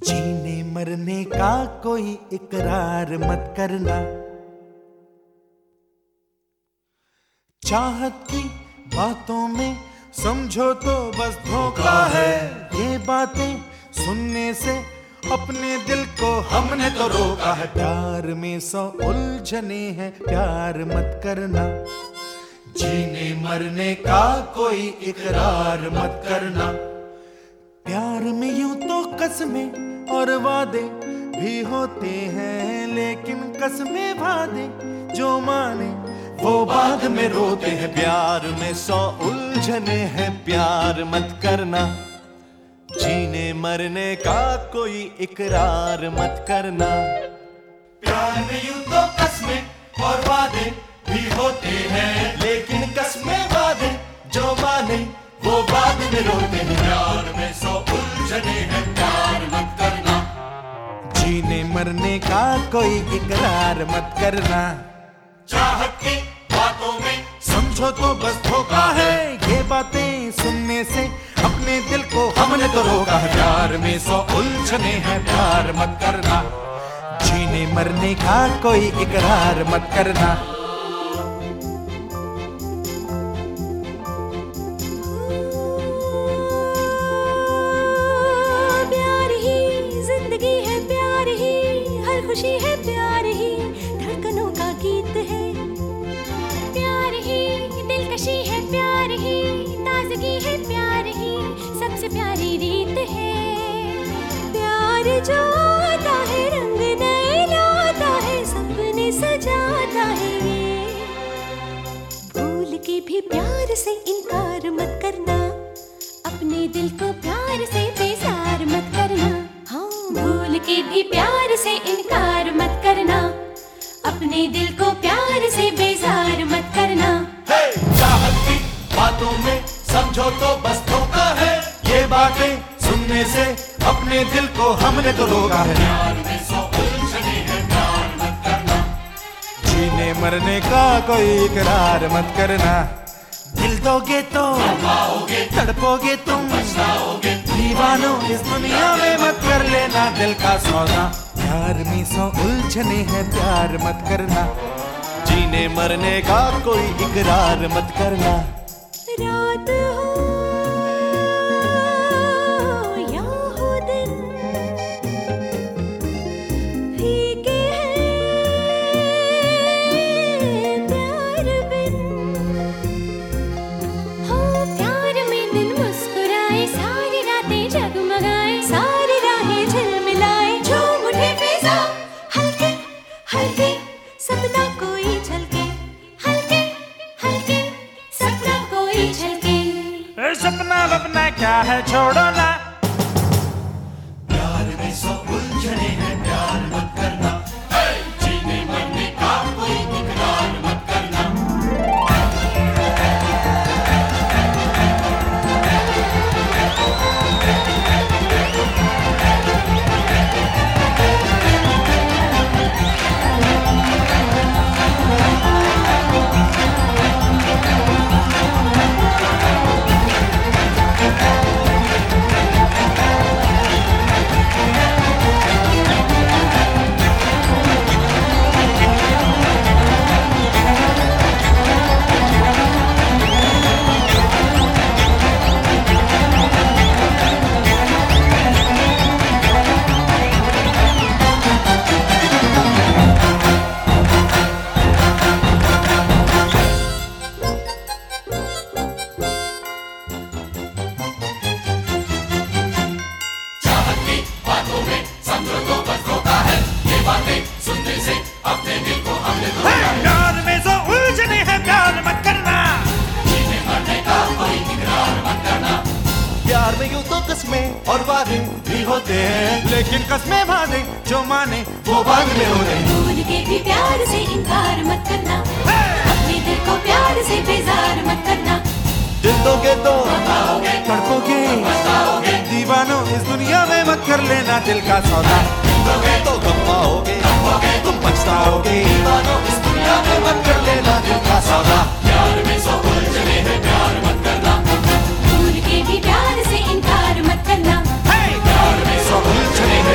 जीने मरने का कोई इकरार मत करना। चाहत की बातों में समझो तो बस धोखा है। ये बातें सुनने से अपने दिल को हमने तो रोका है। प्यार में 100 उलझने हैं, प्यार मत करना। जीने मरने का कोई इकरार मत करना। प्यार में यूं तो कसमें और वादे भी होते हैं, लेकिन कसमें वादे जो माने वो बाद में रोते हैं। प्यार में 100 उलझने हैं, प्यार मत करना। जीने मरने का कोई इकरार मत करना। प्यार में यूं तो कसमें और वादे भी होते हैं, लेकिन कसमें वादे जो माने वो बाद में रोते हैं। प्यार में 100 उलझने हैं, प्यार मत करना। जीने मरने का कोई इकरार मत करना। चाहत की बातों में समझो तो बस धोखा है। ये बातें सुनने से अपने दिल को हमने तो रोका है। प्यार में 100 उलझने हैं, प्यार मत करना। जीने मरने का कोई इकरार मत करना। खुशी है प्यार ही धड़कनों का गीत है। प्यार ही दिलकशी है, प्यार ही ताजगी है, प्यार ही सबसे प्यारी रीत है। प्यार जो आता है रंग नए लाता है, सपने सजाता है। भूल के भी प्यार से इनकार मत करना। अपने दिल को प्यार से बेजार मत करना। हाँ, भूल के भी प्यार से इनकार मत करना। अपने दिल को प्यार से बेजार मत करना। चाहत की बातों में समझो तो बस धोखा है। ये बातें सुनने से अपने दिल को हमने तो रोका है। प्यार में 100 उलझने हैं, प्यार मत करना। जीने मरने का कोई इकरार मत करना। दिल दोगे तो तड़पोगे तुम, दीवानों इस दुनिया में मत कर लेना दिल का सौदा। प्यार में 100 उलझने हैं, प्यार मत करना। जीने मरने का कोई इकरार मत करना। रात हो या हो दिन, फीके हैं प्यार बिन। हो प्यार में दिन मुस्कुराए, सारी रातें जगमगाए, सारी राहें झिलमिलाए। झूम उठे फिजा हल्के हल्के, सपना कोई झलके। हल्के हल्के सपना कोई झलके। सपना बपना क्या है, छोड़ो ना। प्यार में 100 उलझने हैं, प्यार मत करना। जीने मरने का कोई इकरार मत करना। प्यार में 100 उलझने हैं, प्यार मत करना। जीने मरने का कोई इकरार मत करना। प्यार में यूं तो कसमें और वादे भी होते हैं, लेकिन कसमें वादे जो माने वो बाद में होते हैं। भूल के भी प्यार से इनकार मत करना। अपने दिल को प्यार से बेजार मत करना। दिल दोगे तो तड़पोगे, दीवानों इस दुनिया में मत कर लेना दिल का सौदा। तो गम पाओगे, तुम पछताओगे। दीवानों इस दुनिया में मत कर लेना दिल का सौदा। प्यार में 100 उलझने हैं, प्यार मत करना। भूल के भी प्यार से इनकार मत करना। प्यार में 100 उलझने हैं,